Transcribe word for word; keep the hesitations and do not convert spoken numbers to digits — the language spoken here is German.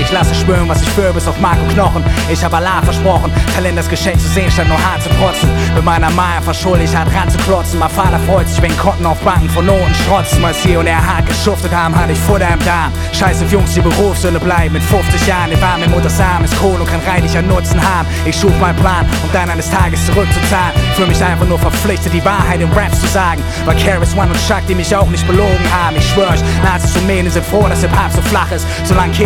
Ich lasse schwören, was ich für bis auf Mark und Knochen. Ich hab Allah versprochen, Talent das Geschenk zu sehen, statt nur hart zu protzen. Mit meiner Maya verschuldig, hart ran zu klotzen. Mein Vater freut sich, wenn Konten auf Banken von Noten strotzen. Als hier und er hart geschuftet haben, hatte ich Futter im Darm. Scheiß auf Jungs, die Berufssünde bleiben. Mit fünfzig Jahren, der war mit Mutters Arm, ist Kohle und kann reichlicher Nutzen haben. Ich schuf meinen Plan, um dann eines Tages zurückzuzahlen. Für mich einfach nur verpflichtet, die Wahrheit in Raps zu sagen. Weil Karis One und Chuck, die mich auch nicht belogen haben. Ich schwör euch, Nazis und Mähnen sind froh, dass Hip-Hop so flach ist. Solange